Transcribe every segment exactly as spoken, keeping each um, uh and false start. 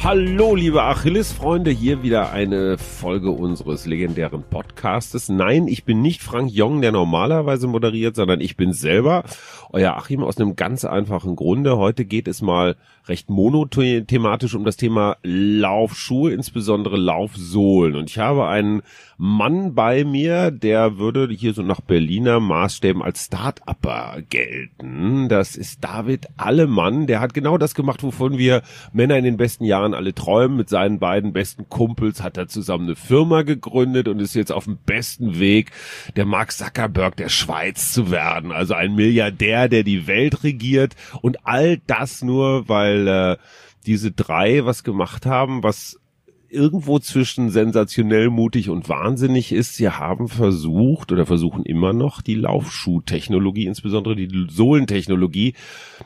Hallo, liebe Achilles-Freunde, hier wieder eine Folge unseres legendären Podcastes. Nein, ich bin nicht Frank Jong, der normalerweise moderiert, sondern ich bin selber euer Achim aus einem ganz einfachen Grunde. Heute geht es mal recht monothematisch um das Thema Laufschuhe, insbesondere Laufsohlen. Und ich habe einen Mann bei mir, der würde hier so nach Berliner Maßstäben als Start-Upper gelten. Das ist David Allemann. Der hat genau das gemacht, wovon wir Männer in den besten Jahren alle träumen. Mit seinen beiden besten Kumpels hat er zusammen eine Firma gegründet und ist jetzt auf dem besten Weg, der Mark Zuckerberg der Schweiz zu werden. Also ein Milliardär, der die Welt regiert. Und all das nur, weil äh, diese drei was gemacht haben, was irgendwo zwischen sensationell, mutig und wahnsinnig ist. Sie haben versucht oder versuchen immer noch, die Laufschuhtechnologie, insbesondere die Sohlentechnologie,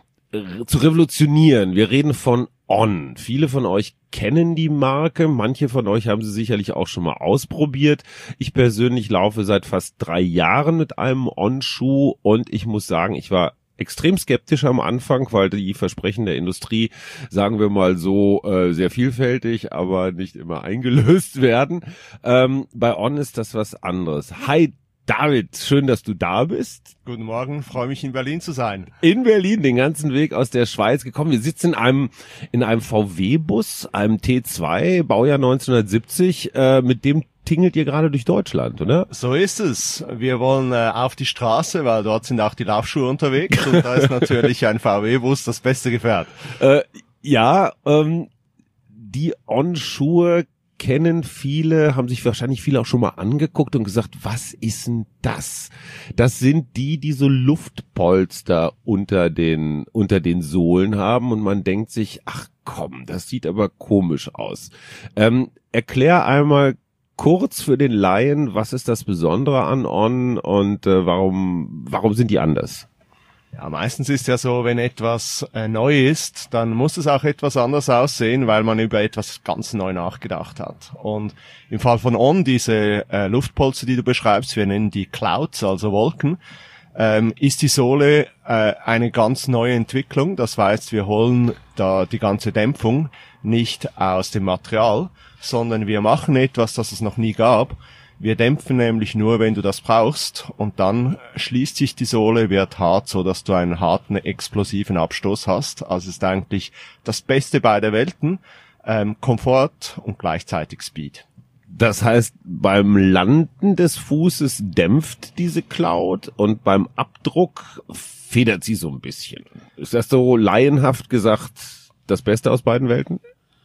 zu revolutionieren. Wir reden von On. Viele von euch kennen die Marke, manche von euch haben sie sicherlich auch schon mal ausprobiert. Ich persönlich laufe seit fast drei Jahren mit einem On-Schuh und ich muss sagen, ich war extrem skeptisch am Anfang, weil die Versprechen der Industrie, sagen wir mal so, äh, sehr vielfältig, aber nicht immer eingelöst werden. Ähm, bei On ist das was anderes. Hi David, schön, dass du da bist. Guten Morgen, freue mich in Berlin zu sein. In Berlin, den ganzen Weg aus der Schweiz gekommen. Wir sitzen in einem in einem V W-Bus, einem T zwei, Baujahr neunzehnhundertsiebzig, äh, mit dem tingelt ihr gerade durch Deutschland, oder? So ist es. Wir wollen äh, auf die Straße, weil dort sind auch die Laufschuhe unterwegs und da ist natürlich ein V W-Bus das beste Gefährt. Äh, ja, ähm, die On-Schuhe kennen viele, haben sich wahrscheinlich viele auch schon mal angeguckt und gesagt, was ist denn das? Das sind die, die so Luftpolster unter den, unter den Sohlen haben und man denkt sich, ach komm, das sieht aber komisch aus. Ähm, erklär einmal kurz für den Laien, was ist das Besondere an On und äh, warum, warum sind die anders? Ja, meistens ist ja so, wenn etwas äh, neu ist, dann muss es auch etwas anders aussehen, weil man über etwas ganz neu nachgedacht hat. Und im Fall von On, diese äh, Luftpolster, die du beschreibst, wir nennen die Clouds, also Wolken, ähm, ist die Sohle äh, eine ganz neue Entwicklung. Das heißt, wir holen da die ganze Dämpfung nicht aus dem Material, sondern wir machen etwas, das es noch nie gab. Wir dämpfen nämlich nur, wenn du das brauchst, und dann schließt sich die Sohle, wird hart, so dass du einen harten, explosiven Abstoß hast. Also es ist eigentlich das Beste beider Welten, ähm, Komfort und gleichzeitig Speed. Das heißt, beim Landen des Fußes dämpft diese Cloud und beim Abdruck federt sie so ein bisschen. Ist das so laienhaft gesagt das Beste aus beiden Welten?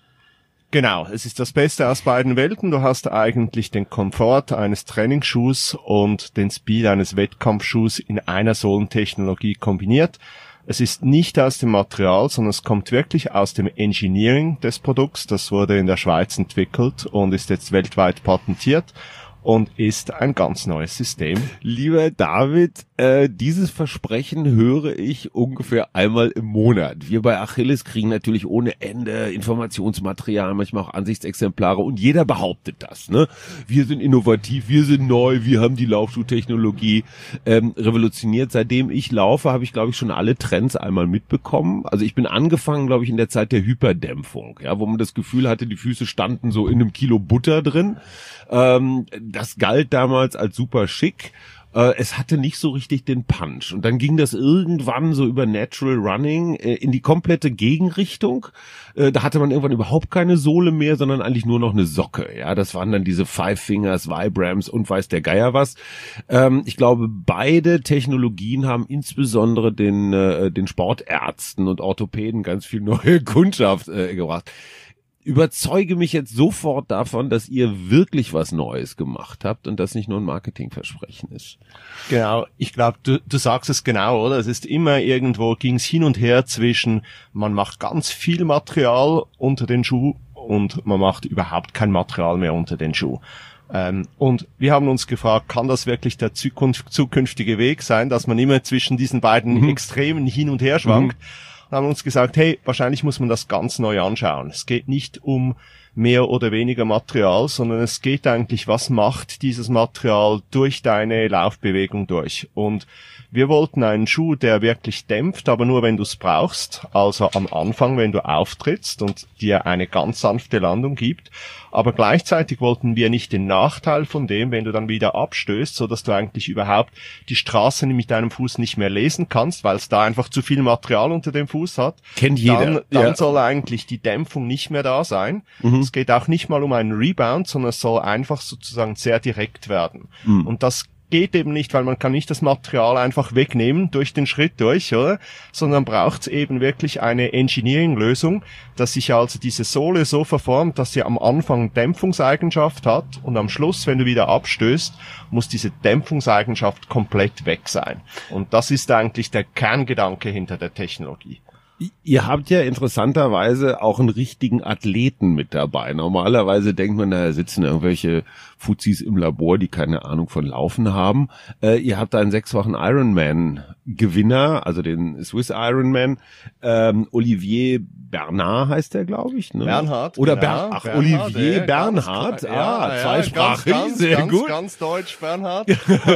Genau, es ist das Beste aus beiden Welten. Du hast eigentlich den Komfort eines Trainingsschuhs und den Speed eines Wettkampfschuhs in einer Sohlentechnologie kombiniert. Es ist nicht aus dem Material, sondern es kommt wirklich aus dem Engineering des Produkts. Das wurde in der Schweiz entwickelt und ist jetzt weltweit patentiert und ist ein ganz neues System. Lieber David, äh, dieses Versprechen höre ich ungefähr einmal im Monat. Wir bei Achilles kriegen natürlich ohne Ende Informationsmaterial, manchmal auch Ansichtsexemplare und jeder behauptet das, ne? Wir sind innovativ, wir sind neu, wir haben die Laufschuhtechnologie ähm, revolutioniert. Seitdem ich laufe, habe ich, glaube ich, schon alle Trends einmal mitbekommen. Also ich bin angefangen, glaube ich, in der Zeit der Hyperdämpfung, ja, wo man das Gefühl hatte, die Füße standen so in einem Kilo Butter drin. Ähm, das galt damals als super schick. Äh, es hatte nicht so richtig den Punch. Und dann ging das irgendwann so über Natural Running äh, in die komplette Gegenrichtung. Äh, da hatte man irgendwann überhaupt keine Sohle mehr, sondern eigentlich nur noch eine Socke. Ja, das waren dann diese Five Fingers, Vibrams und weiß der Geier was. Ähm, ich glaube, beide Technologien haben insbesondere den, äh, den Sportärzten und Orthopäden ganz viel neue Kundschaft äh, gebracht. Überzeuge mich jetzt sofort davon, dass ihr wirklich was Neues gemacht habt und das nicht nur ein Marketingversprechen ist. Genau, ich glaube, du, du sagst es genau, oder? Es ist immer irgendwo, ging es hin und her zwischen, man macht ganz viel Material unter den Schuh und man macht überhaupt kein Material mehr unter den Schuh. Ähm, und wir haben uns gefragt, kann das wirklich der Zukunft, zukünftige Weg sein, dass man immer zwischen diesen beiden mhm. Extremen hin und her schwankt? Mhm. Haben uns gesagt, hey, wahrscheinlich muss man das ganz neu anschauen. Es geht nicht um mehr oder weniger Material, sondern es geht eigentlich, was macht dieses Material durch deine Laufbewegung durch. Und wir wollten einen Schuh, der wirklich dämpft, aber nur wenn du es brauchst, also am Anfang, wenn du auftrittst und dir eine ganz sanfte Landung gibt. Aber gleichzeitig wollten wir nicht den Nachteil von dem, wenn du dann wieder abstößt, so dass du eigentlich überhaupt die Straße mit deinem Fuß nicht mehr lesen kannst, weil es da einfach zu viel Material unter dem Fuß hat. Kennt jeder. Dann, dann ja. soll eigentlich die Dämpfung nicht mehr da sein. Mhm. Es geht auch nicht mal um einen Rebound, sondern es soll einfach sozusagen sehr direkt werden. Mhm. Und das geht eben nicht, weil man kann nicht das Material einfach wegnehmen durch den Schritt durch, oder? Sondern braucht es eben wirklich eine Engineering-Lösung, dass sich also diese Sohle so verformt, dass sie am Anfang Dämpfungseigenschaft hat und am Schluss, wenn du wieder abstößt, muss diese Dämpfungseigenschaft komplett weg sein. Und das ist eigentlich der Kerngedanke hinter der Technologie. Ihr habt ja interessanterweise auch einen richtigen Athleten mit dabei. Normalerweise denkt man, da sitzen irgendwelche Fuzis im Labor, die keine Ahnung von Laufen haben. Äh, ihr habt einen sechsfachen Ironman-Gewinner, also den Swiss Ironman, ähm, Olivier Bernhard heißt der, glaube ich. Ne? Bernhard. Oder genau, Ber Ach, Bernhard, Olivier ja, Bernhard. Ganz, ah, ja, zweisprachig, ja, ganz, sehr ganz, gut. Ganz deutsch, Bernhard.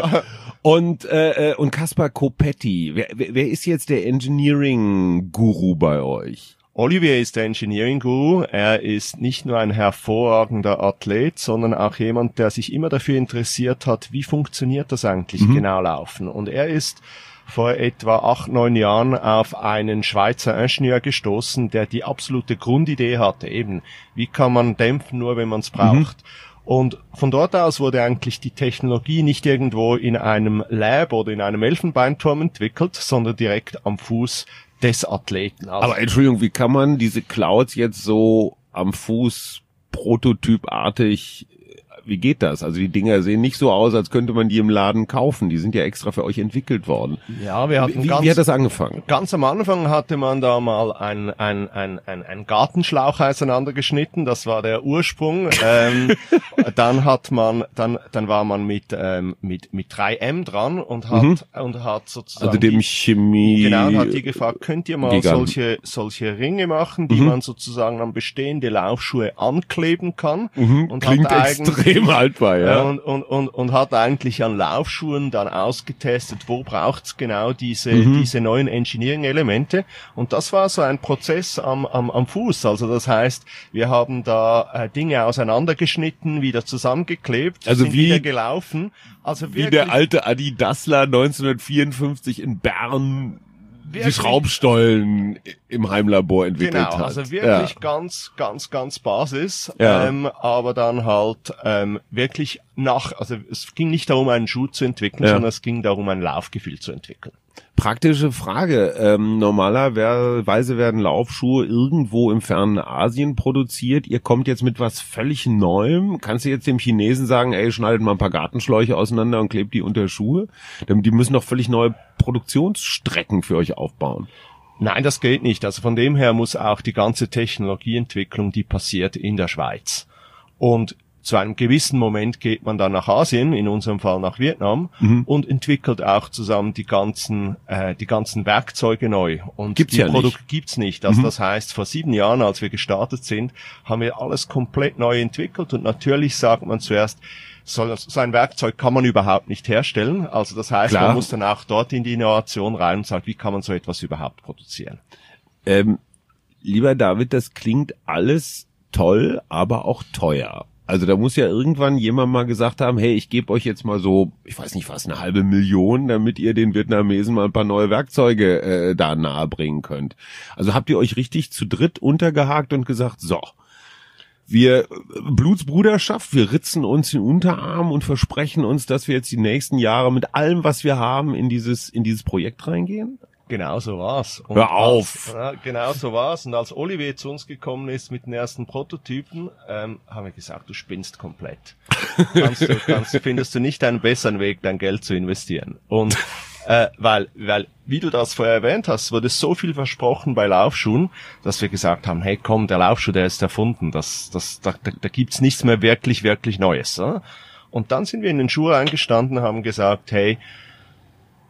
Und äh, und Kaspar Kopetti, wer, wer, wer ist jetzt der Engineering-Guru bei euch? Olivier ist der Engineering-Guru. Er ist nicht nur ein hervorragender Athlet, sondern auch jemand, der sich immer dafür interessiert hat, wie funktioniert das eigentlich mhm. genau Laufen. Und er ist vor etwa acht, neun Jahren auf einen Schweizer Ingenieur gestoßen, der die absolute Grundidee hatte, eben, wie kann man dämpfen, nur wenn man es braucht. Mhm. Und von dort aus wurde eigentlich die Technologie nicht irgendwo in einem Lab oder in einem Elfenbeinturm entwickelt, sondern direkt am Fuß des Athleten. Also aber Entschuldigung, wie kann man diese Clouds jetzt so am Fuß prototypartig, wie geht das? Also die Dinger sehen nicht so aus, als könnte man die im Laden kaufen. Die sind ja extra für euch entwickelt worden. Ja, wir hatten wie, ganz, wie hat das angefangen? Ganz am Anfang hatte man da mal ein, ein, ein, ein, ein Gartenschlauch auseinandergeschnitten. Das war der Ursprung. ähm, dann hat man, dann, dann war man mit, ähm, mit, mit drei M dran und hat, mhm. und hat sozusagen. Also dem Chemie. Genau, und hat die gefragt, könnt ihr mal Giganten. solche, solche Ringe machen, die mhm. man sozusagen an bestehende Laufschuhe ankleben kann. Mhm. Und Klingt hat extrem haltbar, ja. Und, und, und, und hat eigentlich an Laufschuhen dann ausgetestet, wo braucht's genau diese, mhm. diese neuen Engineering-Elemente. Und das war so ein Prozess am, am, am Fuß. Also das heißt, wir haben da äh, Dinge auseinandergeschnitten, wieder zusammengeklebt, also sind wie, wieder gelaufen. Also wie der alte Adidasler neunzehnhundertvierundfünfzig in Bern wirklich die Schraubstollen im Heimlabor entwickelt genau, hat. Also wirklich ja. ganz, ganz, ganz Basis. Ja. Ähm, aber dann halt ähm, wirklich nach, also es ging nicht darum, einen Schuh zu entwickeln, ja. sondern es ging darum, ein Laufgefühl zu entwickeln. Praktische Frage. Ähm, normalerweise werden Laufschuhe irgendwo im fernen Asien produziert. Ihr kommt jetzt mit was völlig Neuem. Kannst du jetzt dem Chinesen sagen, ey, schneidet mal ein paar Gartenschläuche auseinander und klebt die unter Schuhe? Die müssen doch völlig neue Produktionsstrecken für euch aufbauen. Nein, das geht nicht. Also von dem her muss auch die ganze Technologieentwicklung, die passiert in der Schweiz. Und zu einem gewissen Moment geht man dann nach Asien, in unserem Fall nach Vietnam, mhm. und entwickelt auch zusammen die ganzen, äh, die ganzen Werkzeuge neu. Und gibt's die ja Produkte nicht. gibt's nicht. Also mhm. das heißt, vor sieben Jahren, als wir gestartet sind, haben wir alles komplett neu entwickelt. Und natürlich sagt man zuerst, so, so ein Werkzeug kann man überhaupt nicht herstellen. Also das heißt, Klar. man muss dann auch dort in die Innovation rein und sagt, wie kann man so etwas überhaupt produzieren? Ähm, lieber David, das klingt alles toll, aber auch teuer. Also da muss ja irgendwann jemand mal gesagt haben, hey, ich gebe euch jetzt mal so, ich weiß nicht was, eine halbe Million, damit ihr den Vietnamesen mal ein paar neue Werkzeuge äh, da nahe bringen könnt. Also habt ihr euch richtig zu dritt untergehakt und gesagt, so, wir Blutsbruderschaft, wir ritzen uns den Unterarm und versprechen uns, dass wir jetzt die nächsten Jahre mit allem, was wir haben, in dieses in dieses Projekt reingehen? Genau so war's. Und Hör auf! Als, äh, genau so war's. Und als Olivier zu uns gekommen ist mit den ersten Prototypen, ähm, haben wir gesagt, du spinnst komplett. kannst du, kannst, findest du nicht einen besseren Weg, dein Geld zu investieren. Und äh, weil, weil, wie du das vorher erwähnt hast, wurde so viel versprochen bei Laufschuhen, dass wir gesagt haben, hey komm, der Laufschuh, der ist erfunden. Das, das, da, da, da gibt's nichts mehr wirklich, wirklich Neues. Äh? Und dann sind wir in den Schuh eingestanden, haben gesagt, hey,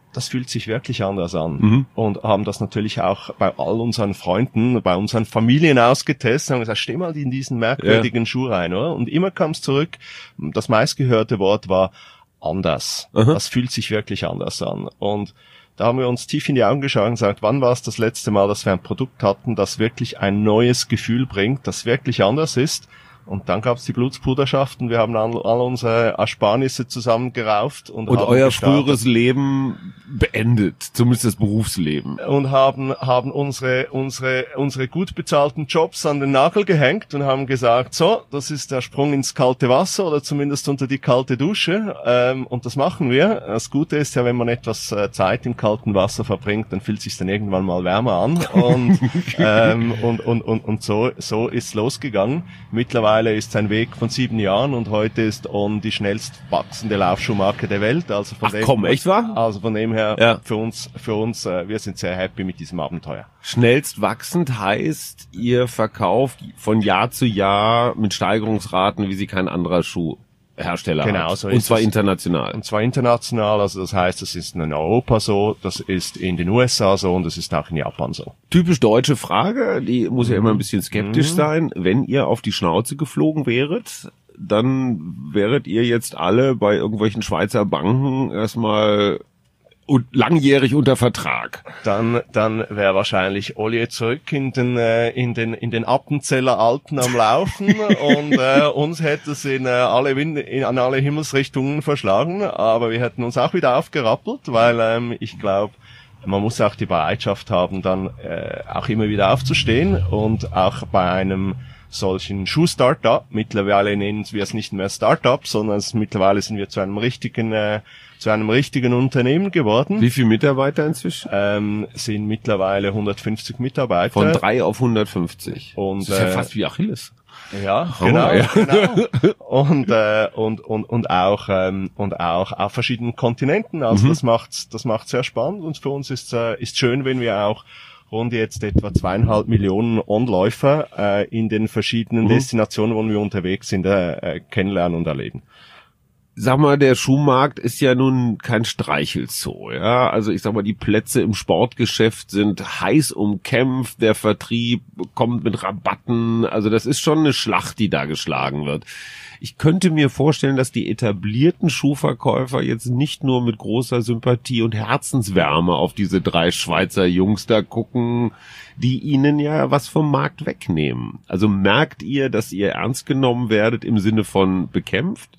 das fühlt sich wirklich anders an. Mhm. Und haben das natürlich auch bei all unseren Freunden, bei unseren Familien ausgetestet, haben gesagt, steh mal in diesen merkwürdigen ja. Schuh rein, oder? Und immer kam es zurück, das meistgehörte Wort war anders. Aha. Das fühlt sich wirklich anders an. Und da haben wir uns tief in die Augen geschaut und gesagt, wann war es das letzte Mal, dass wir ein Produkt hatten, das wirklich ein neues Gefühl bringt, das wirklich anders ist. Und dann gab es die Blutsbruderschaft und wir haben all, all unsere Ersparnisse zusammengerauft. Und, und haben euer gestartet. früheres Leben beendet, zumindest das Berufsleben. Und haben haben unsere unsere unsere gut bezahlten Jobs an den Nagel gehängt und haben gesagt, so, das ist der Sprung ins kalte Wasser oder zumindest unter die kalte Dusche. Ähm, und das machen wir. Das Gute ist ja, wenn man etwas äh, Zeit im kalten Wasser verbringt, dann fühlt sich dann irgendwann mal wärmer an. Und ähm, und, und und und so so ist losgegangen. Mittlerweile ist ein Weg von sieben Jahren und heute ist On die schnellst wachsende Laufschuhmarke der Welt. Also von Ach dem, komm, echt wahr? Also von dem her, ja. für uns, für uns, äh, wir sind sehr happy mit diesem Abenteuer. Schnellst wachsend heißt, ihr verkauft von Jahr zu Jahr mit Steigerungsraten, wie sie kein anderer Schuhhersteller genau, hat. so und ist zwar es. international. Und zwar international, also das heißt, es ist in Europa so, das ist in den U S A so und es ist auch in Japan so. Typisch deutsche Frage, die muss ja immer ein bisschen skeptisch Mhm. sein. Wenn ihr auf die Schnauze geflogen wäret, dann wäret ihr jetzt alle bei irgendwelchen Schweizer Banken erstmal und langjährig unter Vertrag. Dann, dann wäre wahrscheinlich Olli zurück in den, äh, in den, in den Appenzeller Alpen am Laufen und äh, uns hätte es in, äh, alle Wind, in, an alle Himmelsrichtungen verschlagen, aber wir hätten uns auch wieder aufgerappelt, weil ähm, ich glaube, man muss auch die Bereitschaft haben, dann äh, auch immer wieder aufzustehen und auch bei einem solchen Schuh-Startup, mittlerweile nennen wir es nicht mehr Startup, sondern es, mittlerweile sind wir zu einem richtigen, äh, zu einem richtigen Unternehmen geworden. Wie viele Mitarbeiter inzwischen? Ähm, sind mittlerweile hundertfünfzig Mitarbeiter. Von drei auf hundertfünfzig. Und, das ist ja äh, fast wie Achilles. Ja, Hammer, genau, ja. genau. Und, äh, und, und, und auch, ähm, und auch auf verschiedenen Kontinenten. Also Mhm. das macht's, das macht's sehr spannend und für uns ist, äh, ist schön, wenn wir auch rund jetzt etwa zweieinhalb Millionen On-Läufer äh, in den verschiedenen Mhm. Destinationen, wo wir unterwegs sind, äh, kennenlernen und erleben. Sag mal, der Schuhmarkt ist ja nun kein Streichelzoo, ja. Also ich sag mal, die Plätze im Sportgeschäft sind heiß umkämpft, der Vertrieb kommt mit Rabatten, also das ist schon eine Schlacht, die da geschlagen wird. Ich könnte mir vorstellen, dass die etablierten Schuhverkäufer jetzt nicht nur mit großer Sympathie und Herzenswärme auf diese drei Schweizer Jungs da gucken, die ihnen ja was vom Markt wegnehmen. Also merkt ihr, dass ihr ernst genommen werdet im Sinne von bekämpft?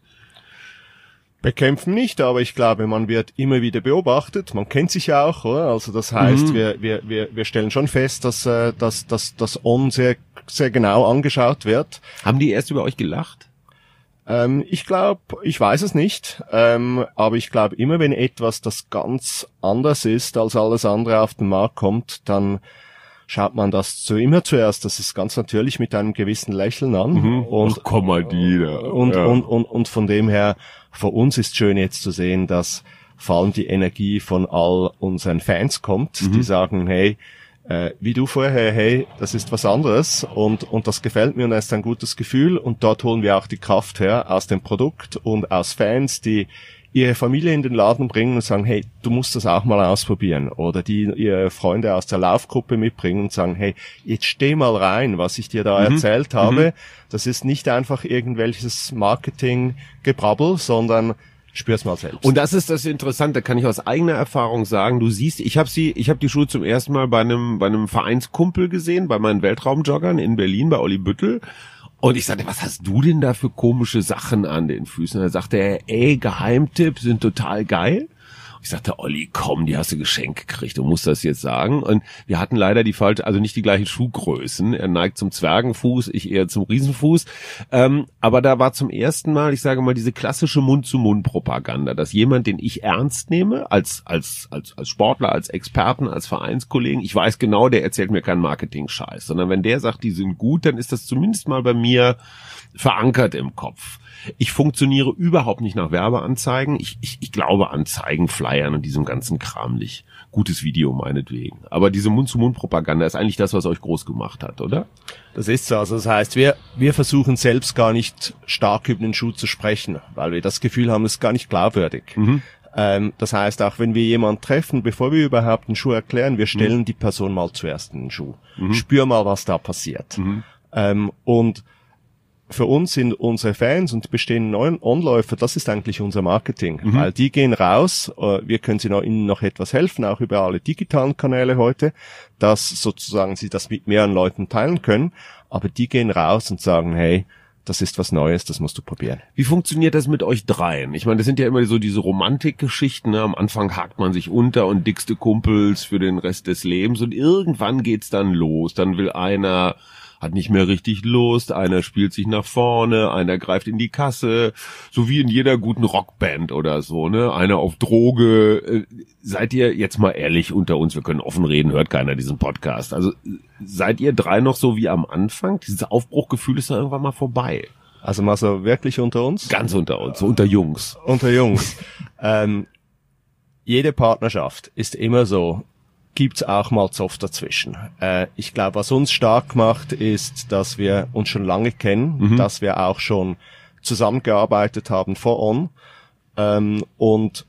Bekämpfen nicht, aber ich glaube, man wird immer wieder beobachtet. Man kennt sich ja auch, oder? Also das heißt, Mhm. wir, wir, wir, wir stellen schon fest, dass, äh, dass, dass, dass On sehr, sehr genau angeschaut wird. Haben die erst über euch gelacht? Ähm, ich glaube, ich weiß es nicht, ähm, aber ich glaube, immer wenn etwas, das ganz anders ist, als alles andere auf den Markt kommt, dann schaut man das zu immer zuerst, das ist ganz natürlich mit einem gewissen Lächeln an. Mhm. Und, Ach, komm mal, die da. und, Ja. und, und, und von dem her, für uns ist schön jetzt zu sehen, dass vor allem die Energie von all unseren Fans kommt, Mhm. die sagen, hey, äh, wie du vorher, hey, das ist was anderes und, und das gefällt mir und das ist ein gutes Gefühl und dort holen wir auch die Kraft her aus dem Produkt und aus Fans, die ihre Familie in den Laden bringen und sagen, hey, du musst das auch mal ausprobieren. Oder die ihre Freunde aus der Laufgruppe mitbringen und sagen, hey, jetzt steh mal rein, was ich dir da Mhm. erzählt habe. Das ist nicht einfach irgendwelches Marketing-Gebrabbel, sondern spür's mal selbst. Und das ist das Interessante, kann ich aus eigener Erfahrung sagen. Du siehst, ich habe sie, ich habe die Schuhe zum ersten Mal bei einem bei einem Vereinskumpel gesehen, bei meinen Weltraumjoggern in Berlin bei Olli Büttel. Und ich sagte, was hast du denn da für komische Sachen an den Füßen? Da sagte er, ey, Geheimtipp, sind total geil. Ich sagte, Olli, komm, die hast du geschenkt gekriegt, du musst das jetzt sagen. Und wir hatten leider die falsche, also nicht die gleichen Schuhgrößen. Er neigt zum Zwergenfuß, ich eher zum Riesenfuß. Ähm, aber da war zum ersten Mal, ich sage mal, diese klassische Mund-zu-Mund-Propaganda, dass jemand, den ich ernst nehme, als als als als Sportler, als Experten, als Vereinskollegen, ich weiß genau, der erzählt mir keinen Marketing-Scheiß, sondern wenn der sagt, die sind gut, dann ist das zumindest mal bei mir verankert im Kopf. Ich funktioniere überhaupt nicht nach Werbeanzeigen. Ich, ich, ich glaube an Zeigen, Flyern und diesem ganzen Kram nicht. Gutes Video meinetwegen. Aber diese Mund-zu-Mund-Propaganda ist eigentlich das, was euch groß gemacht hat, oder? Das ist so. Also das heißt, wir, wir versuchen selbst gar nicht stark über den Schuh zu sprechen, weil wir das Gefühl haben, es ist gar nicht glaubwürdig. Mhm. Ähm, das heißt, auch wenn wir jemanden treffen, bevor wir überhaupt einen Schuh erklären, wir stellen mhm. die Person mal zuerst in den Schuh. Mhm. Spür mal, was da passiert. Mhm. Ähm, und für uns sind unsere Fans und bestehenden neuen Onläufer, das ist eigentlich unser Marketing, mhm. weil die gehen raus, wir können sie noch, ihnen noch etwas helfen, auch über alle digitalen Kanäle heute, dass sozusagen sie das mit mehreren Leuten teilen können, aber die gehen raus und sagen, hey, das ist was Neues, das musst du probieren. Wie funktioniert das mit euch dreien? Ich meine, das sind ja immer so diese Romantikgeschichten, ne? Am Anfang hakt man sich unter und dickste Kumpels für den Rest des Lebens und irgendwann geht's dann los, dann will einer hat nicht mehr richtig Lust, einer spielt sich nach vorne, einer greift in die Kasse, so wie in jeder guten Rockband oder so, ne? Einer auf Droge. Seid ihr, jetzt mal ehrlich unter uns, wir können offen reden, hört keiner diesen Podcast. Also seid ihr drei noch so wie am Anfang? Dieses Aufbruchgefühl ist dann irgendwann mal vorbei. Also mal so wirklich unter uns? Ganz unter uns, so unter Jungs. Unter Jungs. ähm, jede Partnerschaft ist immer so, gibt's auch mal Zoff dazwischen. Äh, ich glaube, was uns stark macht, ist, dass wir uns schon lange kennen, mhm. dass wir auch schon zusammengearbeitet haben vor On ähm, und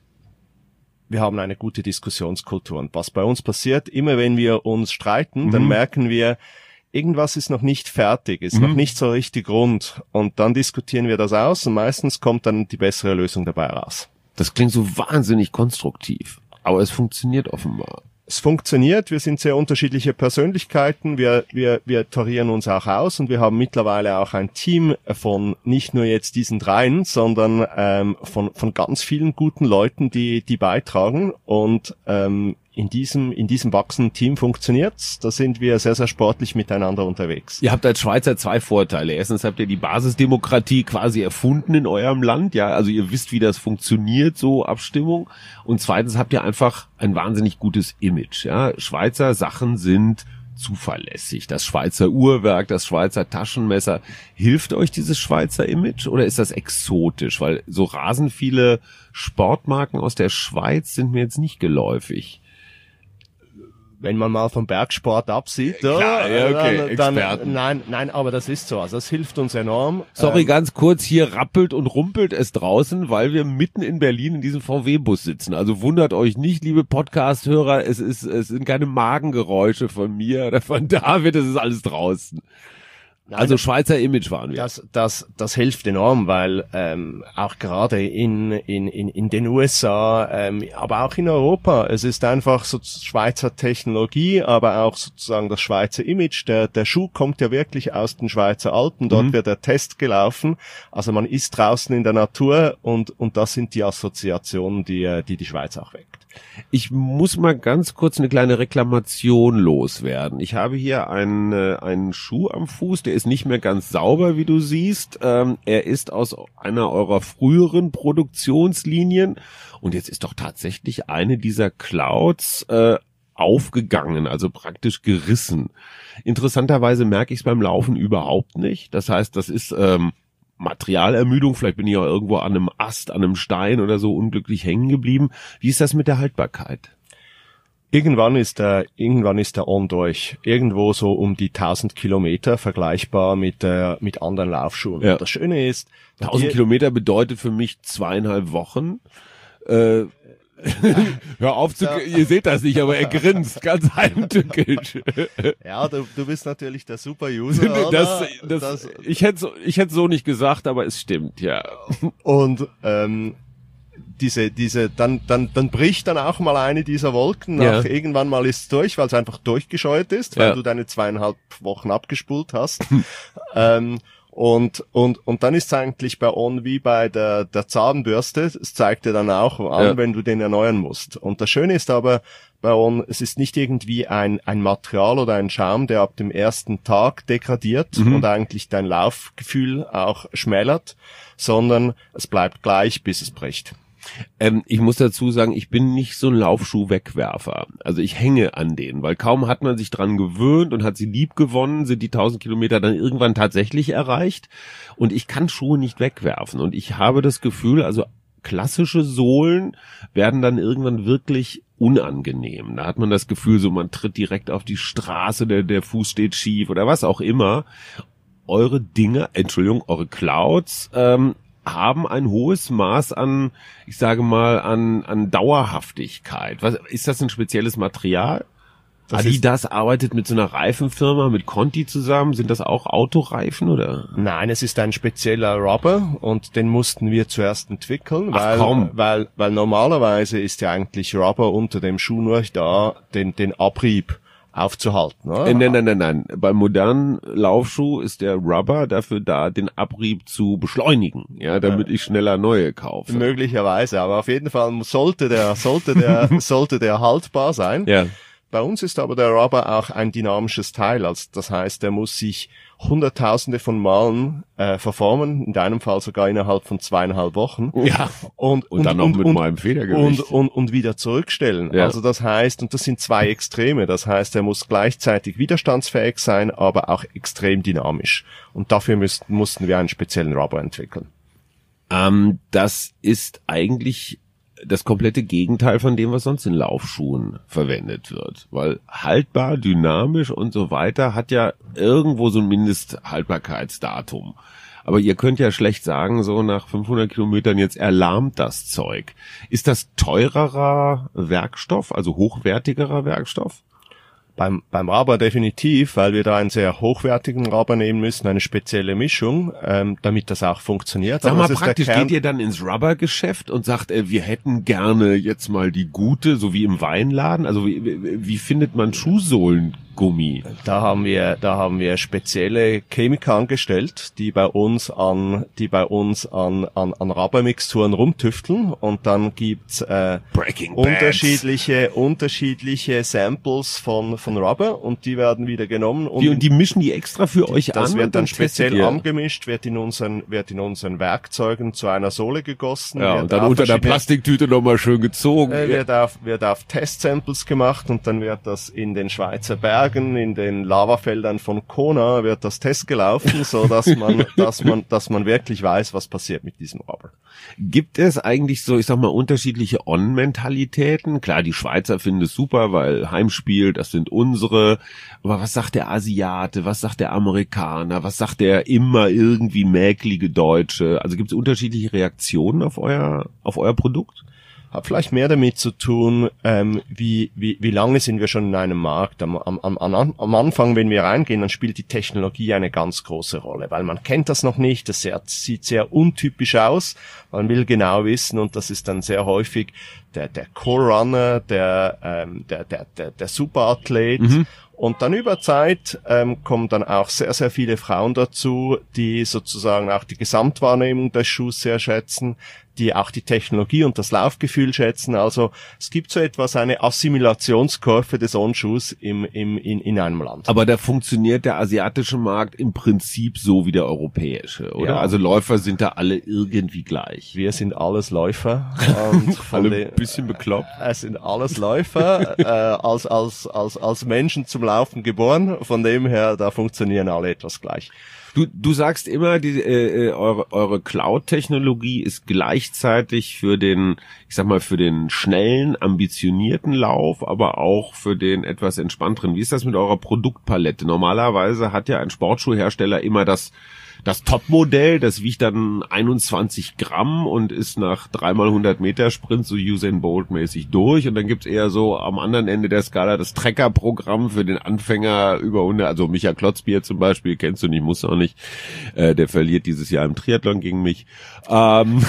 wir haben eine gute Diskussionskultur. Und was bei uns passiert, immer wenn wir uns streiten, mhm. dann merken wir, irgendwas ist noch nicht fertig, ist mhm. noch nicht so richtig rund und dann diskutieren wir das aus und meistens kommt dann die bessere Lösung dabei raus. Das klingt so wahnsinnig konstruktiv, aber es funktioniert offenbar. Es funktioniert, wir sind sehr unterschiedliche Persönlichkeiten, wir, wir, wir tarieren uns auch aus und wir haben mittlerweile auch ein Team von nicht nur jetzt diesen dreien, sondern ähm, von, von ganz vielen guten Leuten, die, die beitragen und ähm, in diesem, in diesem wachsenden Team funktioniert's. Da sind wir sehr, sehr sportlich miteinander unterwegs. Ihr habt als Schweizer zwei Vorteile. Erstens habt ihr die Basisdemokratie quasi erfunden in eurem Land. Ja, also ihr wisst, wie das funktioniert, so Abstimmung. Und zweitens habt ihr einfach ein wahnsinnig gutes Image. Ja, Schweizer Sachen sind zuverlässig. Das Schweizer Uhrwerk, das Schweizer Taschenmesser. Hilft euch dieses Schweizer Image oder ist das exotisch? Weil so rasend viele Sportmarken aus der Schweiz sind mir jetzt nicht geläufig. Wenn man mal vom Bergsport absieht, Klar, ja, okay, dann, dann nein, nein, aber das ist so, also das hilft uns enorm. Sorry, ähm, ganz kurz, hier rappelt und rumpelt es draußen, weil wir mitten in Berlin in diesem V W-Bus sitzen. Also wundert euch nicht, liebe Podcast-Hörer, es ist, es sind keine Magengeräusche von mir oder von David, es ist alles draußen. Nein, also Schweizer Image waren wir. Das, das, das hilft enorm, weil ähm, auch gerade in in in in den U S A, ähm, aber auch in Europa, es ist einfach so Schweizer Technologie, aber auch sozusagen das Schweizer Image. Der der Schuh kommt ja wirklich aus den Schweizer Alpen. Dort mhm. wird der Test gelaufen. Also man ist draußen in der Natur und und das sind die Assoziationen, die die die Schweiz auch weckt. Ich muss mal ganz kurz eine kleine Reklamation loswerden. Ich habe hier einen, äh, einen Schuh am Fuß, der ist nicht mehr ganz sauber, wie du siehst. Ähm, er ist aus einer eurer früheren Produktionslinien und jetzt ist doch tatsächlich eine dieser Clouds äh, aufgegangen, also praktisch gerissen. Interessanterweise merke ich es beim Laufen überhaupt nicht. Das heißt, das ist ähm, Materialermüdung, vielleicht bin ich auch irgendwo an einem Ast, an einem Stein oder so unglücklich hängen geblieben. Wie ist das mit der Haltbarkeit? Irgendwann ist der, irgendwann ist der On durch. Irgendwo so um die tausend Kilometer, vergleichbar mit, äh, mit anderen Laufschuhen. Ja. Das Schöne ist, tausend Kilometer bedeutet für mich zweieinhalb Wochen. Äh, Hör auf zu, ja. Ihr seht das nicht, aber er grinst ganz heimtückisch. Ja, du, du bist natürlich der Super-User. Das, das, das, ich hätte ich hätte so nicht gesagt, aber es stimmt, ja. Und ähm, diese, diese, dann, dann, dann bricht dann auch mal eine dieser Wolken. Nach ja. Irgendwann mal ist es durch, weil es einfach durchgescheuert ist, weil ja. du deine zweieinhalb Wochen abgespult hast. ähm, Und, und, und dann ist es eigentlich bei On wie bei der, der Zahnbürste. Es zeigt dir dann auch an, ja. wenn du den erneuern musst. Und das Schöne ist aber bei On, es ist nicht irgendwie ein, ein Material oder ein Schaum, der ab dem ersten Tag degradiert mhm. und eigentlich dein Laufgefühl auch schmälert, sondern es bleibt gleich, bis es bricht. Ähm, ich muss dazu sagen, ich bin nicht so ein Laufschuh-Wegwerfer. Also ich hänge an denen, weil kaum hat man sich dran gewöhnt und hat sie lieb gewonnen, sind die tausend Kilometer dann irgendwann tatsächlich erreicht und ich kann Schuhe nicht wegwerfen und ich habe das Gefühl, also klassische Sohlen werden dann irgendwann wirklich unangenehm. Da hat man das Gefühl, so man tritt direkt auf die Straße, der, der Fuß steht schief oder was auch immer. Eure Dinger, Entschuldigung, eure Clouds, ähm, haben ein hohes Maß an, ich sage mal, an, an Dauerhaftigkeit. Was, ist das ein spezielles Material? Das Adidas arbeitet mit so einer Reifenfirma, mit Conti zusammen. Sind das auch Autoreifen oder? Nein, es ist ein spezieller Rubber und den mussten wir zuerst entwickeln, weil, Ach, komm. weil, weil normalerweise ist ja eigentlich Rubber unter dem Schuh nur da, den, den Abrieb aufzuhalten. Oder? Äh, nein, nein, nein, nein. Beim modernen Laufschuh ist der Rubber dafür da, den Abrieb zu beschleunigen, ja, damit ja. ich schneller neue kaufe. Möglicherweise, aber auf jeden Fall sollte der, sollte der, sollte der haltbar sein. Ja. Bei uns ist aber der Rubber auch ein dynamisches Teil, also das heißt, er muss sich Hunderttausende von Malen äh, verformen, in deinem Fall sogar innerhalb von zweieinhalb Wochen. Ja. Und, und, und dann noch und, mit und, meinem Federgewicht. Und, und, und wieder zurückstellen. Ja. Also das heißt, und das sind zwei Extreme, das heißt, er muss gleichzeitig widerstandsfähig sein, aber auch extrem dynamisch. Und dafür müssten, mussten wir einen speziellen Rubber entwickeln. Ähm, das ist eigentlich das komplette Gegenteil von dem, was sonst in Laufschuhen verwendet wird. Weil haltbar, dynamisch und so weiter hat ja irgendwo so ein Mindesthaltbarkeitsdatum. Aber ihr könnt ja schlecht sagen, so nach fünfhundert Kilometern jetzt erlahmt das Zeug. Ist das teurerer Werkstoff, also hochwertigerer Werkstoff? Beim, beim Rubber definitiv, weil wir da einen sehr hochwertigen Rubber nehmen müssen, eine spezielle Mischung, ähm, damit das auch funktioniert. Sag mal praktisch, geht ihr dann ins Rubbergeschäft und sagt, äh, wir hätten gerne jetzt mal die gute, so wie im Weinladen? Also wie, wie, wie findet man Schuhsohlengummi? Da haben wir, da haben wir spezielle Chemiker angestellt, die bei uns an, die bei uns an, an, an Rubbermixturen rumtüfteln und dann gibt's äh, unterschiedliche, unterschiedliche Samples von von Rubber und die werden wieder genommen und, die, und die mischen die extra für euch das an. Das wird dann speziell angemischt, wird in unseren wird in unseren Werkzeugen zu einer Sohle gegossen. Ja, und dann unter der Plastiktüte nochmal schön gezogen. Äh, wird auf wird auf Testsamples gemacht und dann wird das in den Schweizer Bergen, in den Lavafeldern von Kona wird das Test gelaufen, so dass man dass man dass man wirklich weiß, was passiert mit diesem Rubber. Gibt es eigentlich so, ich sag mal, unterschiedliche On-Mentalitäten? Klar, die Schweizer finden es super, weil Heimspiel, das sind unsere. Aber was sagt der Asiate? Was sagt der Amerikaner? Was sagt der immer irgendwie mäklige Deutsche? Also gibt es unterschiedliche Reaktionen auf euer, auf euer Produkt? Hat vielleicht mehr damit zu tun, ähm, wie, wie, wie lange sind wir schon in einem Markt. Am, am, am, am Anfang, wenn wir reingehen, dann spielt die Technologie eine ganz große Rolle, weil man kennt das noch nicht, das sehr, sieht sehr untypisch aus, man will genau wissen und das ist dann sehr häufig der, der Core-Runner, der, ähm, der, der, der, der Superathlet. Mhm. Und dann über Zeit ähm, kommen dann auch sehr, sehr viele Frauen dazu, die sozusagen auch die Gesamtwahrnehmung des Schuhs sehr schätzen, die auch die Technologie und das Laufgefühl schätzen. Also es gibt so etwas, eine Assimilationskurve des On-Schuhs im, im, in, in einem Land. Aber da funktioniert der asiatische Markt im Prinzip so wie der europäische, oder? Ja. Also Läufer sind da alle irgendwie gleich. Wir sind alles Läufer. Und alle ein bisschen bekloppt. Es sind alles Läufer, äh, als, als, als, als Menschen zum Laufen geboren. Von dem her, da funktionieren alle etwas gleich. Du, du sagst immer, die, äh, eure, eure Cloud-Technologie ist gleichzeitig für den, ich sag mal, für den schnellen, ambitionierten Lauf, aber auch für den etwas entspannteren. Wie ist das mit eurer Produktpalette? Normalerweise hat ja ein Sportschuhhersteller immer das Das Topmodell, das wiegt dann einundzwanzig Gramm und ist nach dreimal hundert Meter Sprint so Usain Bolt mäßig durch. Und dann gibt's eher so am anderen Ende der Skala das Trecker-Programm für den Anfänger über hundert. Also Micha Klotzbier zum Beispiel, kennst du nicht, musst du auch nicht. Äh, der verliert dieses Jahr im Triathlon gegen mich. Ähm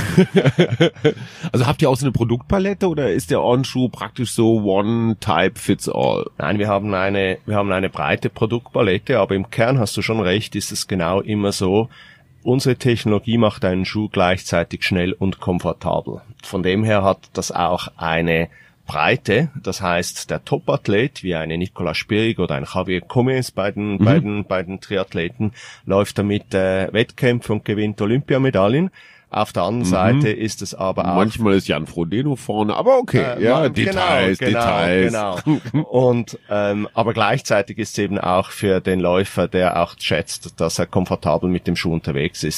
also habt ihr auch so eine Produktpalette oder ist der On-Schuh praktisch so one type fits all? Nein, wir haben eine, wir haben eine breite Produktpalette, aber im Kern hast du schon recht, ist es genau immer so, unsere Technologie macht einen Schuh gleichzeitig schnell und komfortabel. Von dem her hat das auch eine Breite, das heißt, der Topathlet, wie eine Nicolas Spirig oder ein Javier Gomez bei den, mhm. bei den, bei den Triathleten, läuft damit äh, Wettkämpfe und gewinnt Olympiamedaillen. Auf der anderen mhm. Seite ist es aber auch... Manchmal ist Jan Frodeno vorne, aber okay, äh, ja, man, Details, genau, Details. Genau, genau. Und, ähm, aber gleichzeitig ist es eben auch für den Läufer, der auch schätzt, dass er komfortabel mit dem Schuh unterwegs ist,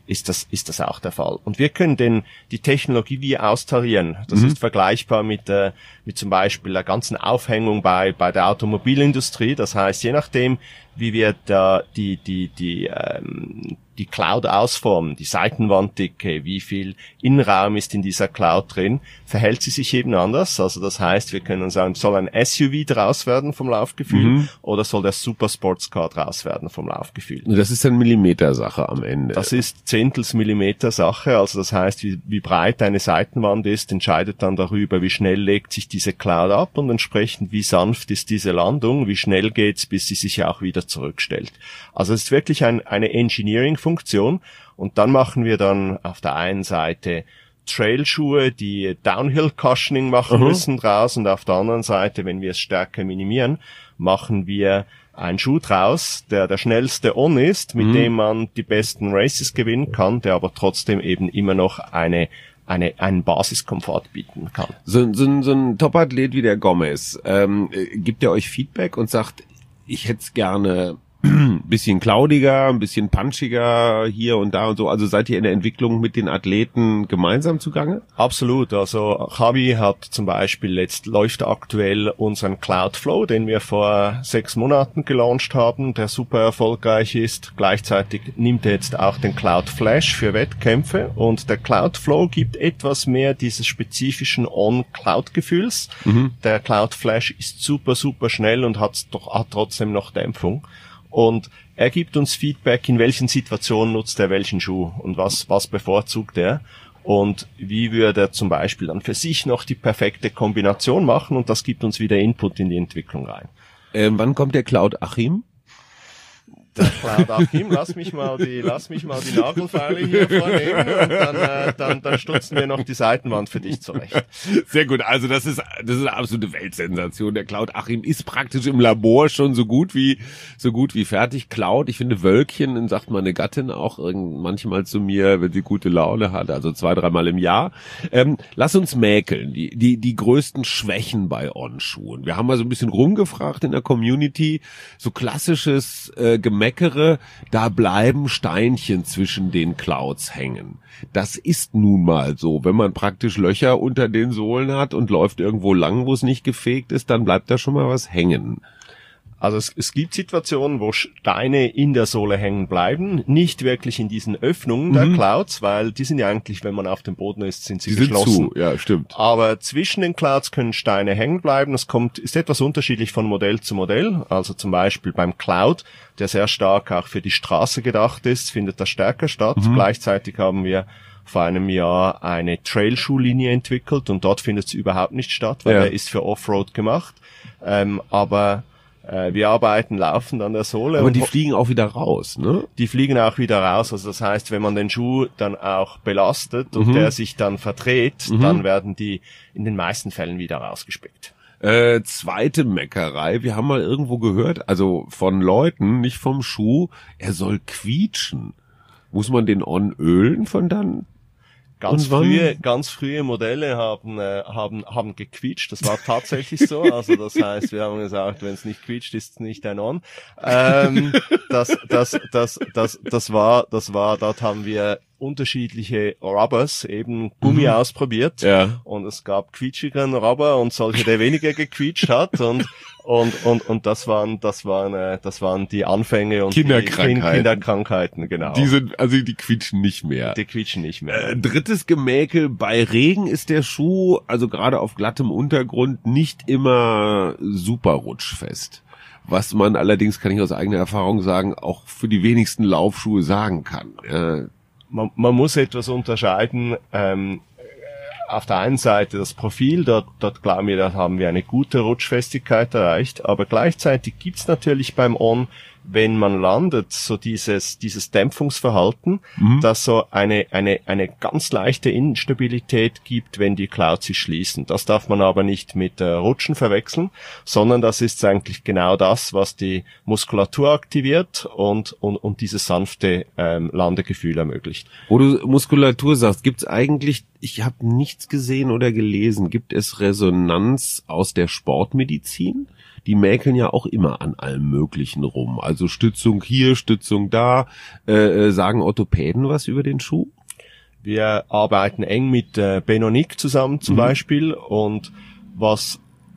ist das, ist das auch der Fall. Und wir können den, die Technologie wie austarieren. Das mhm. ist vergleichbar mit, äh, mit zum Beispiel der ganzen Aufhängung bei, bei der Automobilindustrie. Das heißt, je nachdem, wie wir da die, die, die, ähm, die Cloud ausformen, die Seitenwanddicke, wie viel Innenraum ist in dieser Cloud drin, verhält sie sich eben anders. Also das heißt, wir können sagen, soll ein S U V draus werden vom Laufgefühl mhm. oder soll der Super Sportscar draus werden vom Laufgefühl? Das ist dann Millimetersache am Ende. Das ist Zehntels Millimeter Sache. Also das heißt, wie, wie breit eine Seitenwand ist, entscheidet dann darüber, wie schnell legt sich diese Cloud ab und entsprechend, wie sanft ist diese Landung, wie schnell geht's, bis sie sich auch wieder zurückstellt. Also es ist wirklich ein, eine Engineering-Funktion und dann machen wir dann auf der einen Seite Trailschuhe, die Downhill-Cushioning machen mhm. müssen draus und auf der anderen Seite, wenn wir es stärker minimieren, machen wir einen Schuh draus, der der schnellste On ist, mit mhm. dem man die besten Races gewinnen kann, der aber trotzdem eben immer noch eine eine einen Basiskomfort bieten kann. So, so, so ein Topathlet wie der Gomez, ähm, gibt er euch Feedback und sagt, ich hätte es gerne ein bisschen cloudiger, ein bisschen punchiger hier und da und so. Also seid ihr in der Entwicklung mit den Athleten gemeinsam zugange? Absolut. Also Javi hat zum Beispiel jetzt läuft aktuell unseren Cloudflow, den wir vor sechs Monaten gelauncht haben, der super erfolgreich ist. Gleichzeitig nimmt er jetzt auch den Cloudflash für Wettkämpfe und der Cloudflow gibt etwas mehr dieses spezifischen On-Cloud-Gefühls. Mhm. Der Cloudflash ist super, super schnell und hat, doch, hat trotzdem noch Dämpfung. Und er gibt uns Feedback, in welchen Situationen nutzt er welchen Schuh und was, was bevorzugt er und wie würde er zum Beispiel dann für sich noch die perfekte Kombination machen und das gibt uns wieder Input in die Entwicklung rein. Ähm, wann kommt der Cloud Achim? Der Cloud Achim, lass mich mal die, lass mich mal die Nagelfeile hier vornehmen und dann, äh, dann, dann stutzen wir noch die Seitenwand für dich zurecht. Sehr gut, also das ist, das ist eine absolute Weltsensation. Der Cloud Achim ist praktisch im Labor schon so gut wie, so gut wie fertig. Cloud, ich finde Wölkchen, sagt meine Gattin auch irgend, manchmal zu mir, wenn sie gute Laune hat, also zwei, dreimal im Jahr. Ähm, lass uns mäkeln, die, die, die größten Schwächen bei On-Schuhen. Wir haben mal so ein bisschen rumgefragt in der Community, so klassisches, äh, Meckere, da bleiben Steinchen zwischen den Clouds hängen. Das ist nun mal so. Wenn man praktisch Löcher unter den Sohlen hat und läuft irgendwo lang, wo es nicht gefegt ist, dann bleibt da schon mal was hängen. Also es, es gibt Situationen, wo Steine in der Sohle hängen bleiben, nicht wirklich in diesen Öffnungen mhm. der Clouds, weil die sind ja eigentlich, wenn man auf dem Boden ist, sind sie die geschlossen. Sind zu. Ja, stimmt. Aber zwischen den Clouds können Steine hängen bleiben. Das kommt, ist etwas unterschiedlich von Modell zu Modell. Also zum Beispiel beim Cloud, der sehr stark auch für die Straße gedacht ist, findet das stärker statt. Mhm. Gleichzeitig haben wir vor einem Jahr eine Trailschuhlinie entwickelt und dort findet es überhaupt nicht statt, weil ja. der ist für Offroad gemacht. Ähm, aber Wir arbeiten laufend an der Sohle. Aber die fliegen auch wieder raus, ne? Die fliegen auch wieder raus. Also das heißt, wenn man den Schuh dann auch belastet und mhm. der sich dann verdreht, mhm. dann werden die in den meisten Fällen wieder rausgespickt. Äh, zweite Meckerei. Wir haben mal irgendwo gehört, also von Leuten, nicht vom Schuh, er soll quietschen. Muss man den On ölen von dann? Ganz frühe, ganz frühe Modelle haben, äh, haben, haben gequietscht. Das war tatsächlich so. Also das heißt, wir haben gesagt, wenn es nicht quietscht, ist es nicht ein On. Ähm, das, das, das, das, das war, das war, dort haben wir unterschiedliche Rubbers, eben Gummi mhm. ausprobiert. Ja. Und es gab quietschigeren Rubber und solche, der weniger gequietscht hat. Und, und, und, und das waren, das waren, äh, das waren die Anfänge und Kinderkrankheiten. Die Kinderkrankheiten, genau. Die sind, also die quietschen nicht mehr. Die quietschen nicht mehr. Äh, drittes Gemäkel, bei Regen ist der Schuh, also gerade auf glattem Untergrund, nicht immer super rutschfest. Was man allerdings, kann ich aus eigener Erfahrung sagen, auch für die wenigsten Laufschuhe sagen kann. Äh, Man, man muss etwas unterscheiden. Ähm, auf der einen Seite das Profil, dort, dort glauben wir, da haben wir eine gute Rutschfestigkeit erreicht, aber gleichzeitig gibt's natürlich beim On, wenn man landet, so dieses dieses Dämpfungsverhalten, mhm. das so eine eine eine ganz leichte Instabilität gibt, wenn die Clouds sich schließen. Das darf man aber nicht mit äh, Rutschen verwechseln, sondern das ist eigentlich genau das, was die Muskulatur aktiviert und und und dieses sanfte ähm, Landegefühl ermöglicht. Wo du Muskulatur sagst, gibt's eigentlich, ich habe nichts gesehen oder gelesen, gibt es Resonanz aus der Sportmedizin? die mäkeln ja auch immer an allem Möglichen rum. Also Stützung hier, Stützung da. Äh, sagen Orthopäden was über den Schuh? Wir arbeiten eng mit äh, Benonic zusammen zum mhm. Beispiel, und was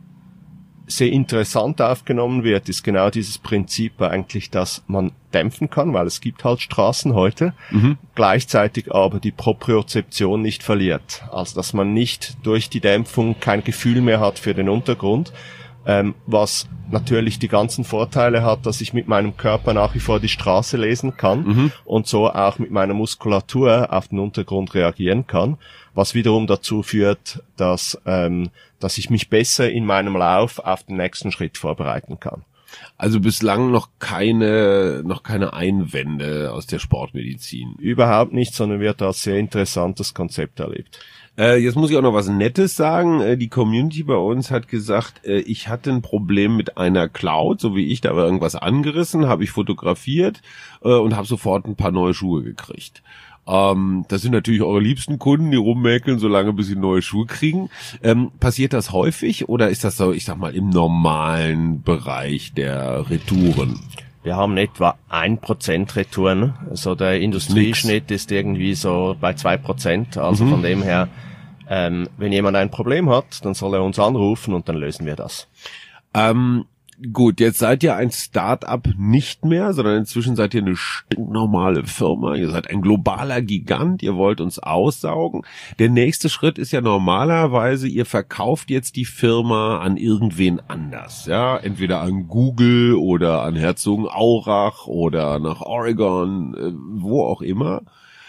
sehr interessant aufgenommen wird, ist genau dieses Prinzip eigentlich, dass man dämpfen kann, weil es gibt halt Straßen heute, mhm. gleichzeitig aber die Propriozeption nicht verliert. Also dass man nicht durch die Dämpfung kein Gefühl mehr hat für den Untergrund, ähm, was natürlich die ganzen Vorteile hat, dass ich mit meinem Körper nach wie vor die Straße lesen kann mhm. und so auch mit meiner Muskulatur auf den Untergrund reagieren kann, was wiederum dazu führt, dass ähm, dass ich mich besser in meinem Lauf auf den nächsten Schritt vorbereiten kann. Also bislang noch keine noch keine Einwände aus der Sportmedizin? Überhaupt nicht, sondern wird als sehr interessantes Konzept erlebt. Äh, jetzt muss ich auch noch was Nettes sagen. Äh, die Community bei uns hat gesagt, äh, ich hatte ein Problem mit einer Cloud, so wie ich, da war irgendwas angerissen, habe ich fotografiert äh, und habe sofort ein paar neue Schuhe gekriegt. Ähm, das sind natürlich eure liebsten Kunden, die rummäkeln, solange bis sie neue Schuhe kriegen. Ähm, passiert das häufig oder ist das so, ich sag mal, im normalen Bereich der Retouren? Wir haben etwa ein Prozent Retouren. Also der Industrieschnitt ist irgendwie so bei zwei Prozent. Also mhm. von dem her, ähm, wenn jemand ein Problem hat, dann soll er uns anrufen und dann lösen wir das. Ähm, Gut, jetzt seid ihr ein Start-up nicht mehr, sondern inzwischen seid ihr eine stinknormale Firma. Ihr seid ein globaler Gigant, ihr wollt uns aussaugen. Der nächste Schritt ist ja normalerweise, ihr verkauft jetzt die Firma an irgendwen anders. Ja, entweder an Google oder an Herzogenaurach oder nach Oregon, wo auch immer.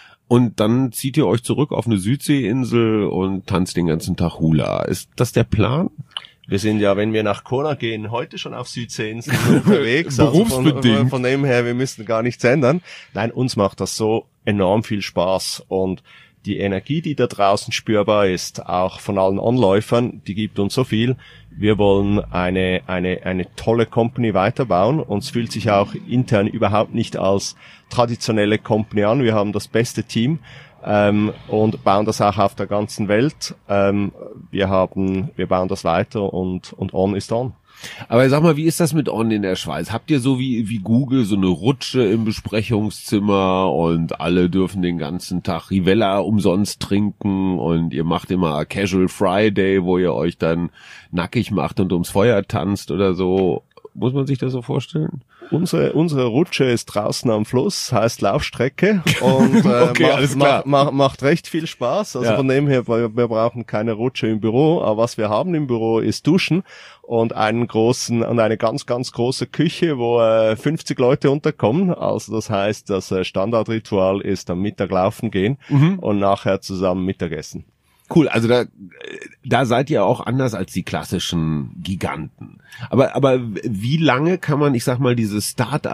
Und dann zieht ihr euch zurück auf eine Südseeinsel und tanzt den ganzen Tag Hula. Ist das der Plan? Wir sind ja, wenn wir nach Kona gehen, heute schon auf Südseeinseln unterwegs. Berufsbedingt. Also von, von dem her, wir müssen gar nichts ändern. Nein, uns macht das so enorm viel Spaß. Und die Energie, die da draußen spürbar ist, auch von allen Anläufern, die gibt uns so viel. Wir wollen eine, eine, eine tolle Company weiterbauen. Uns fühlt sich auch intern überhaupt nicht als traditionelle Company an. Wir haben das beste Team. Ähm, und bauen das auch auf der ganzen Welt. Ähm, wir haben, wir bauen das weiter und, und On ist On. Aber sag mal, wie ist das mit On in der Schweiz? Habt ihr so wie, wie Google so eine Rutsche im Besprechungszimmer und alle dürfen den ganzen Tag Rivella umsonst trinken und ihr macht immer Casual Friday, wo ihr euch dann nackig macht und ums Feuer tanzt oder so? Muss man sich das so vorstellen? Unsere, unsere Rutsche ist draußen am Fluss, heißt Laufstrecke und äh, okay, macht, alles klar. Macht, macht, macht recht viel Spaß. Also ja. Von dem her, wir, wir brauchen keine Rutsche im Büro, aber was wir haben im Büro ist Duschen und einen großen und eine ganz, ganz große Küche, wo äh, fünfzig Leute unterkommen. Also das heißt, das äh, Standardritual ist am Mittag laufen gehen mhm. und nachher zusammen Mittagessen. Cool, also da da seid ihr auch anders als die klassischen Giganten. Aber aber wie lange kann man, ich sag mal, dieses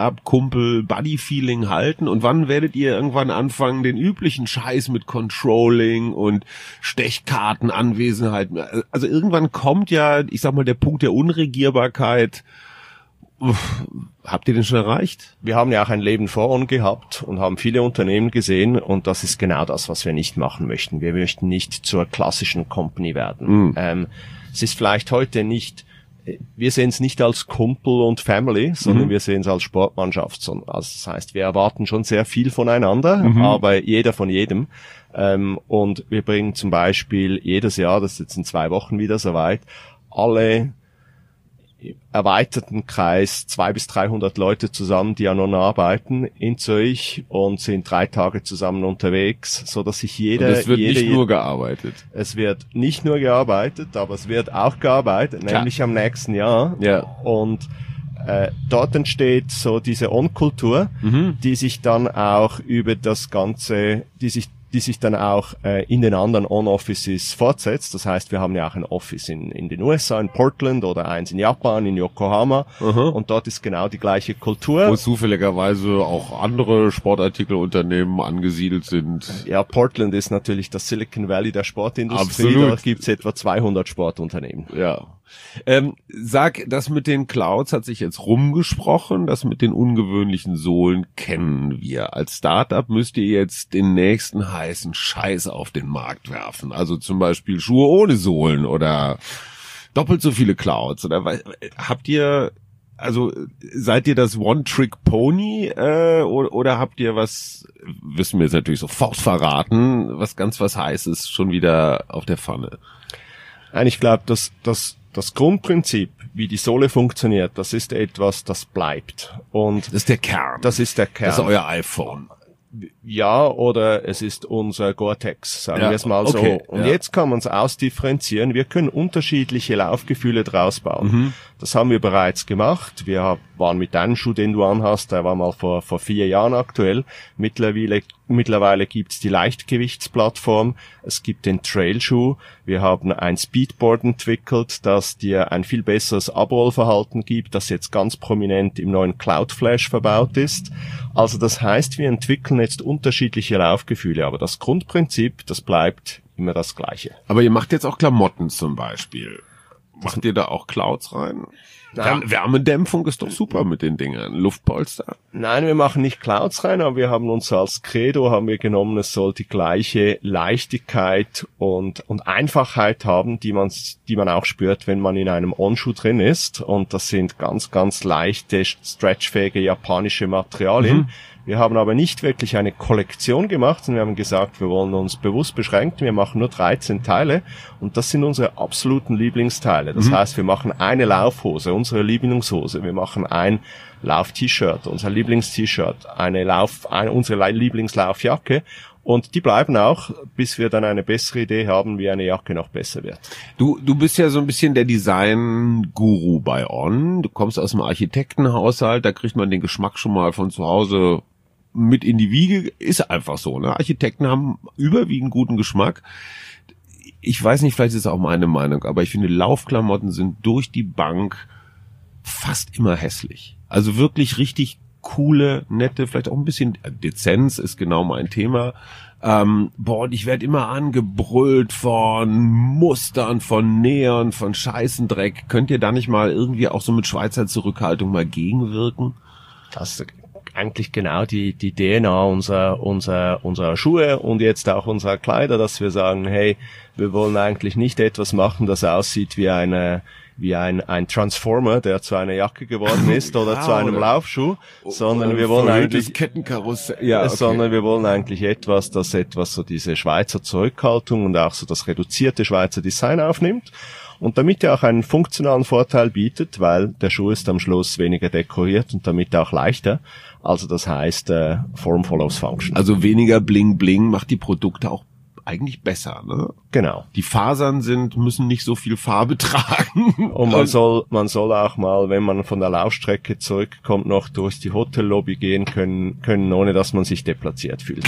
Start-up-Kumpel-Buddy-Feeling halten und wann werdet ihr irgendwann anfangen, den üblichen Scheiß mit Controlling und Stechkartenanwesenheit, also irgendwann kommt ja, ich sag mal, der Punkt der Unregierbarkeit. Uff, habt ihr den schon erreicht? Wir haben ja auch ein Leben vor uns gehabt und haben viele Unternehmen gesehen und das ist genau das, was wir nicht machen möchten. Wir möchten nicht zur klassischen Company werden. Mhm. Ähm, es ist vielleicht heute nicht, wir sehen es nicht als Kumpel und Family, sondern mhm. wir sehen es als Sportmannschaft. Also das heißt, wir erwarten schon sehr viel voneinander, mhm. aber jeder von jedem. Ähm, und wir bringen zum Beispiel jedes Jahr, das ist jetzt in zwei Wochen wieder soweit, alle erweiterten Kreis zwei bis dreihundert Leute zusammen, die an On arbeiten in Zürich und sind drei Tage zusammen unterwegs, so dass sich jeder... Und es wird jeder, nicht nur gearbeitet. Es wird nicht nur gearbeitet, aber es wird auch gearbeitet, Klar. nämlich am nächsten Jahr. Ja. Und äh, dort entsteht so diese On-Kultur, mhm. die sich dann auch über das Ganze, die sich die sich dann auch äh, in den anderen On-Offices fortsetzt. Das heißt, wir haben ja auch ein Office in, in den U S A, in Portland oder eins in Japan, in Yokohama. Uh-huh. Und dort ist genau die gleiche Kultur. Wo zufälligerweise auch andere Sportartikelunternehmen angesiedelt sind. Ja, Portland ist natürlich das Silicon Valley der Sportindustrie. Absolut. Dort gibt's etwa zweihundert Sportunternehmen. Ja. Ähm, sag, das mit den Clouds hat sich jetzt rumgesprochen, das mit den ungewöhnlichen Sohlen kennen wir. Als Startup müsst ihr jetzt den nächsten heißen Scheiß auf den Markt werfen. Also zum Beispiel Schuhe ohne Sohlen oder doppelt so viele Clouds? Oder habt ihr, also seid ihr das One-Trick-Pony äh, oder, oder habt ihr was, wissen wir jetzt natürlich sofort verraten, was ganz was Heißes schon wieder auf der Pfanne? Nein, ich glaube, dass das das Grundprinzip, wie die Sohle funktioniert, das ist etwas, das bleibt. Und das ist der Kern. Das ist der Kern. Das ist euer iPhone. Ja, oder es ist unser Gore-Tex, sagen ja, wir es mal okay, so. Und ja. jetzt kann man es ausdifferenzieren. Wir können unterschiedliche Laufgefühle draus bauen. Mhm. Das haben wir bereits gemacht. Wir waren mit deinem Schuh, den du anhast, der war mal vor vor vier Jahren aktuell. Mittlerweile mittlerweile gibt's die Leichtgewichtsplattform. Es gibt den Trailschuh. Wir haben ein Speedboard entwickelt, das dir ein viel besseres Abrollverhalten gibt, das jetzt ganz prominent im neuen Cloudflash verbaut ist. Also das heißt, wir entwickeln jetzt unterschiedliche Laufgefühle, aber das Grundprinzip, das bleibt immer das Gleiche. Aber ihr macht jetzt auch Klamotten zum Beispiel. Macht ihr da auch Clouds rein? Nein. Wärmedämpfung ist doch super mit den Dingern. Luftpolster? Nein, wir machen nicht Clouds rein, aber wir haben uns als Credo haben wir genommen, es soll die gleiche Leichtigkeit und und Einfachheit haben, die man die man auch spürt, wenn man in einem On-Schuh drin ist. Und das sind ganz, ganz leichte, stretchfähige japanische Materialien. Mhm. Wir haben aber nicht wirklich eine Kollektion gemacht, sondern wir haben gesagt, wir wollen uns bewusst beschränken. Wir machen nur dreizehn Teile und das sind unsere absoluten Lieblingsteile. Das mhm. heißt, wir machen eine Laufhose, unsere Lieblingshose. Wir machen ein Lauf-T-Shirt, unser Lieblings-T-Shirt, eine Lauf, eine, unsere Lieblingslaufjacke. Und die bleiben auch, bis wir dann eine bessere Idee haben, wie eine Jacke noch besser wird. Du, du bist ja so ein bisschen der Design-Guru bei On. Du kommst aus dem Architektenhaushalt, da kriegt man den Geschmack schon mal von zu Hause mit in die Wiege. Ist einfach so, ne? Architekten haben überwiegend guten Geschmack. Ich weiß nicht, vielleicht ist es auch meine Meinung, aber ich finde, Laufklamotten sind durch die Bank fast immer hässlich. Also wirklich richtig coole, nette, vielleicht auch ein bisschen Dezenz ist genau mein Thema. Ähm, boah, und ich werde immer angebrüllt von Mustern, von Neon, von Scheißendreck. Könnt ihr da nicht mal irgendwie auch so mit Schweizer Zurückhaltung mal gegenwirken? Das ist eigentlich genau die die D N A unserer unserer unserer Schuhe und jetzt auch unserer Kleider, dass wir sagen, hey, wir wollen eigentlich nicht etwas machen, das aussieht wie eine wie ein ein Transformer, der zu einer Jacke geworden ist oder ja, zu einem oder Laufschuh, sondern wir wollen eigentlich Kettenkarussell, ja, okay. sondern wir wollen eigentlich etwas, das etwas so diese Schweizer Zurückhaltung und auch so das reduzierte Schweizer Design aufnimmt. Und damit er auch einen funktionalen Vorteil bietet, weil der Schuh ist am Schluss weniger dekoriert und damit auch leichter. Also das heißt, äh, Form follows Function. Also weniger Bling Bling macht die Produkte auch eigentlich besser, ne? Genau. Die Fasern sind, müssen nicht so viel Farbe tragen. Und man soll, man soll auch mal, wenn man von der Laufstrecke zurückkommt, noch durch die Hotellobby gehen können, können, ohne dass man sich deplatziert fühlt.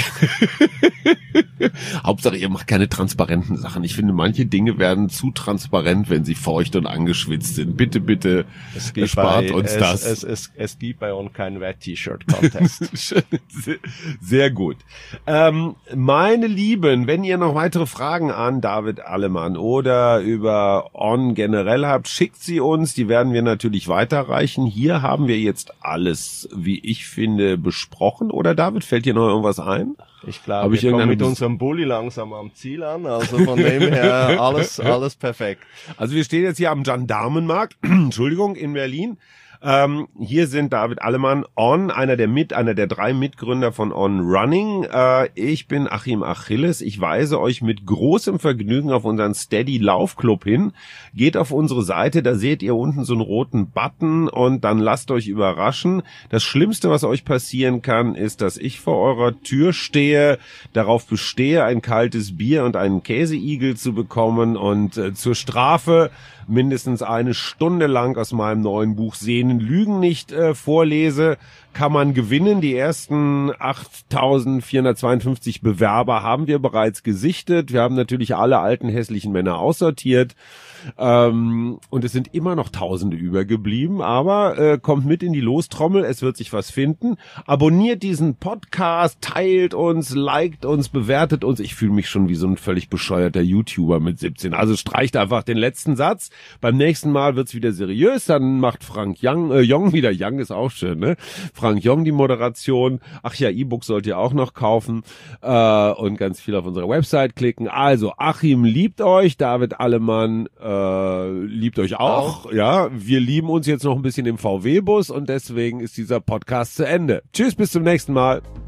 Hauptsache, ihr macht keine transparenten Sachen. Ich finde, manche Dinge werden zu transparent, wenn sie feucht und angeschwitzt sind. Bitte, bitte, erspart uns es, das. Es, es, es gibt bei uns keinen Wet-T-Shirt-Contest. sehr, sehr gut. Ähm, meine Lieben, wenn ihr noch weitere Fragen an David Allemann oder über On generell habt, schickt sie uns. Die werden wir natürlich weiterreichen. Hier haben wir jetzt alles, wie ich finde, besprochen. Oder David, fällt dir noch irgendwas ein? Ich glaube, wir kommen mit unserem Bulli langsam am Ziel an, also von dem her alles alles perfekt. Also wir stehen jetzt hier am Gendarmenmarkt, Entschuldigung, in Berlin. Ähm, hier sind David Allemann, On, einer der mit, einer der drei Mitgründer von On Running. Äh, ich bin Achim Achilles. Ich weise euch mit großem Vergnügen auf unseren Steady Laufclub hin. Geht auf unsere Seite, da seht ihr unten so einen roten Button und dann lasst euch überraschen. Das Schlimmste, was euch passieren kann, ist, dass ich vor eurer Tür stehe, darauf bestehe, ein kaltes Bier und einen Käseigel zu bekommen und äh, zur Strafe mindestens eine Stunde lang aus meinem neuen Buch Sehnen Lügen nicht äh, vorlese, kann man gewinnen. Die ersten achttausendvierhundertzweiundfünfzig Bewerber haben wir bereits gesichtet. Wir haben natürlich alle alten hässlichen Männer aussortiert. Ähm, und es sind immer noch Tausende übergeblieben, aber äh, kommt mit in die Lostrommel, es wird sich was finden. Abonniert diesen Podcast, teilt uns, liked uns, bewertet uns. Ich fühle mich schon wie so ein völlig bescheuerter YouTuber mit siebzehn. Also streicht einfach den letzten Satz. Beim nächsten Mal wird's wieder seriös, dann macht Frank Young Young, äh, Young wieder, Young ist auch schön, ne? Frank Young die Moderation. Ach ja, E-Book sollt ihr auch noch kaufen äh, und ganz viel auf unserer Website klicken. Also Achim liebt euch, David Allemann äh, liebt euch auch. auch. Ja, wir lieben uns jetzt noch ein bisschen im V W-Bus und deswegen ist dieser Podcast zu Ende. Tschüss, bis zum nächsten Mal.